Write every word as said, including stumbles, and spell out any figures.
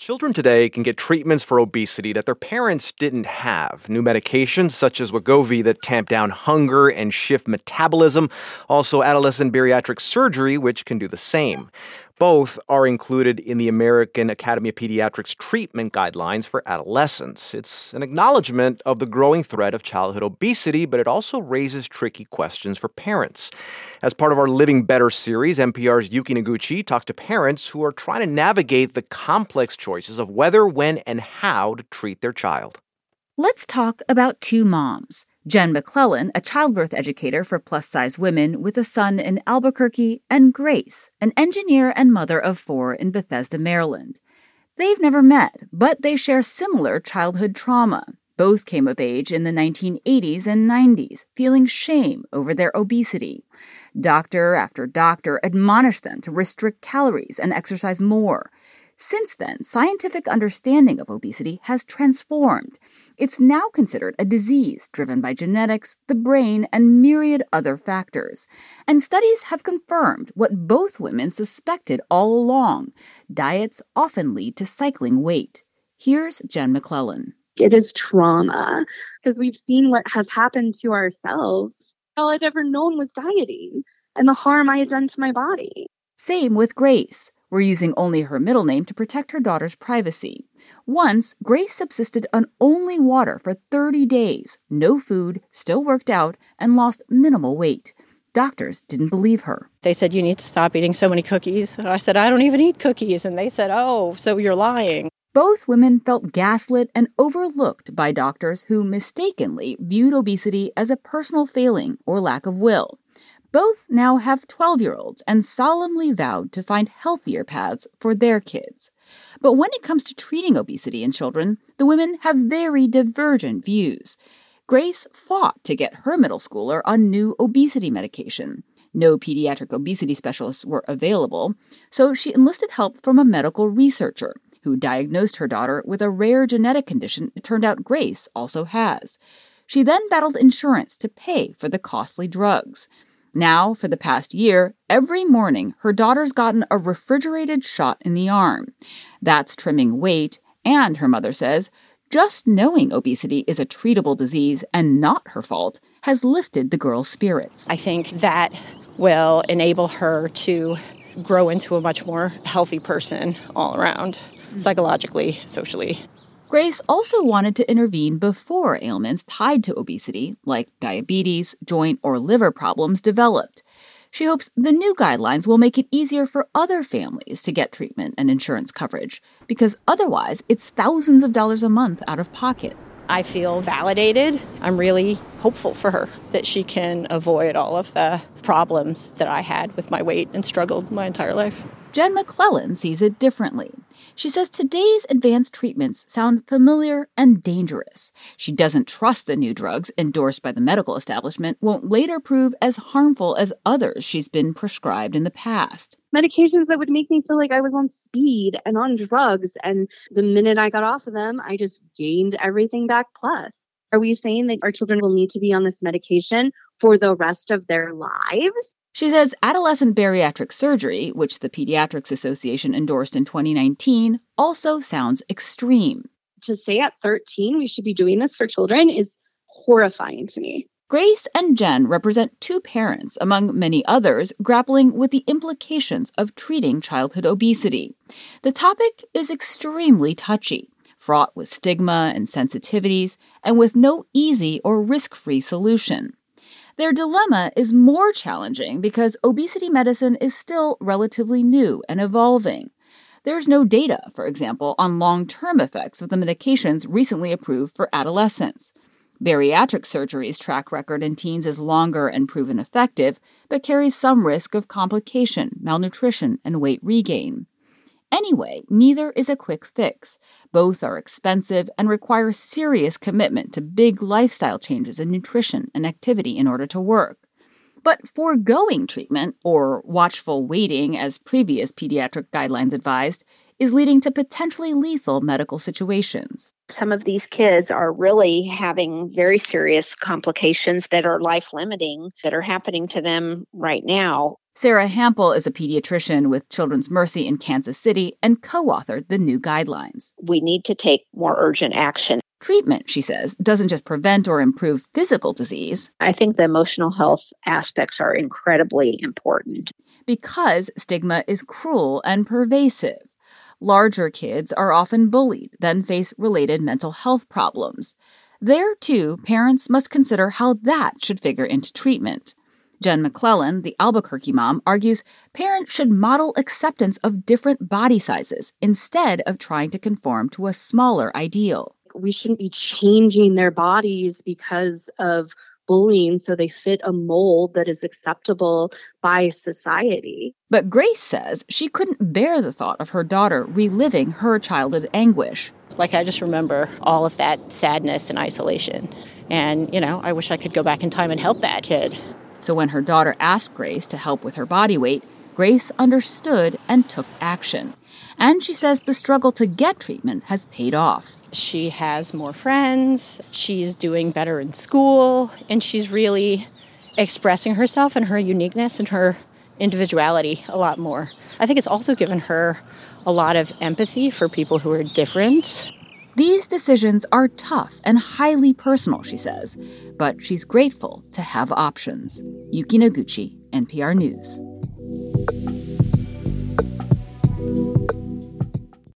Children today can get treatments for obesity that their parents didn't have. New medications such as Wegovy that tamp down hunger and shift metabolism. Also adolescent bariatric surgery, which can do the same. Both are included in the American Academy of Pediatrics treatment guidelines for adolescents. It's an acknowledgement of the growing threat of childhood obesity, but it also raises tricky questions for parents. As part of our Living Better series, N P R's Yuki Noguchi talks to parents who are trying to navigate the complex choices of whether, when, and how to treat their child. Let's talk about two moms. Jen McClellan, a childbirth educator for plus-size women with a son in Albuquerque, and Grace, an engineer and mother of four in Bethesda, Maryland. They've never met, but they share similar childhood trauma. Both came of age in the nineteen eighties and nineties, feeling shame over their obesity. Doctor after doctor admonished them to restrict calories and exercise more. Since then, scientific understanding of obesity has transformed. It's now considered a disease driven by genetics, the brain, and myriad other factors. And studies have confirmed what both women suspected all along. Diets often lead to cycling weight. Here's Jen McClellan. It is trauma because we've seen what has happened to ourselves. All I'd ever known was dieting and the harm I had done to my body. Same with Grace. We're using only her middle name to protect her daughter's privacy. Once, Grace subsisted on only water for thirty days, no food, still worked out, and lost minimal weight. Doctors didn't believe her. They said, you need to stop eating so many cookies. And I said, I don't even eat cookies. And they said, oh, so you're lying. Both women felt gaslit and overlooked by doctors who mistakenly viewed obesity as a personal failing or lack of will. Both now have twelve-year-olds and solemnly vowed to find healthier paths for their kids. But when it comes to treating obesity in children, the women have very divergent views. Grace fought to get her middle schooler on new obesity medication. No pediatric obesity specialists were available, so she enlisted help from a medical researcher who diagnosed her daughter with a rare genetic condition it turned out Grace also has. She then battled insurance to pay for the costly drugs. Now, for the past year, every morning, her daughter's gotten a refrigerated shot in the arm. That's trimming weight, and, her mother says, just knowing obesity is a treatable disease and not her fault has lifted the girl's spirits. I think that will enable her to grow into a much more healthy person all around, psychologically, socially. Grace also wanted to intervene before ailments tied to obesity, like diabetes, joint, or liver problems, developed. She hopes the new guidelines will make it easier for other families to get treatment and insurance coverage, because otherwise it's thousands of dollars a month out of pocket. I feel validated. I'm really hopeful for her that she can avoid all of the problems that I had with my weight and struggled my entire life. Jen McClellan sees it differently. She says today's advanced treatments sound familiar and dangerous. She doesn't trust the new drugs endorsed by the medical establishment won't later prove as harmful as others she's been prescribed in the past. Medications that would make me feel like I was on speed and on drugs, and the minute I got off of them, I just gained everything back plus. Are we saying that our children will need to be on this medication for the rest of their lives? She says adolescent bariatric surgery, which the Pediatrics Association endorsed in twenty nineteen, also sounds extreme. To say at thirteen we should be doing this for children is horrifying to me. Grace and Jen represent two parents, among many others, grappling with the implications of treating childhood obesity. The topic is extremely touchy, fraught with stigma and sensitivities, and with no easy or risk-free solution. Their dilemma is more challenging because obesity medicine is still relatively new and evolving. There's no data, for example, on long-term effects of the medications recently approved for adolescents. Bariatric surgery's track record in teens is longer and proven effective, but carries some risk of complication, malnutrition, and weight regain. Anyway, neither is a quick fix. Both are expensive and require serious commitment to big lifestyle changes in nutrition and activity in order to work. But foregoing treatment, or watchful waiting as previous pediatric guidelines advised, is leading to potentially lethal medical situations. Some of these kids are really having very serious complications that are life-limiting that are happening to them right now. Sarah Hampel is a pediatrician with Children's Mercy in Kansas City and co-authored the new guidelines. We need to take more urgent action. Treatment, she says, doesn't just prevent or improve physical disease. I think the emotional health aspects are incredibly important. Because stigma is cruel and pervasive. Larger kids are often bullied, then face related mental health problems. There, too, parents must consider how that should figure into treatment. Jen McClellan, the Albuquerque mom, argues parents should model acceptance of different body sizes instead of trying to conform to a smaller ideal. We shouldn't be changing their bodies because of bullying so they fit a mold that is acceptable by society. But Grace says she couldn't bear the thought of her daughter reliving her childhood anguish. Like, I just remember all of that sadness and isolation. And, you know, I wish I could go back in time and help that kid. So when her daughter asked Grace to help with her body weight, Grace understood and took action. And she says the struggle to get treatment has paid off. She has more friends, she's doing better in school, and she's really expressing herself and her uniqueness and her individuality a lot more. I think it's also given her a lot of empathy for people who are different. These decisions are tough and highly personal, she says, but she's grateful to have options. Yuki Noguchi, N P R News.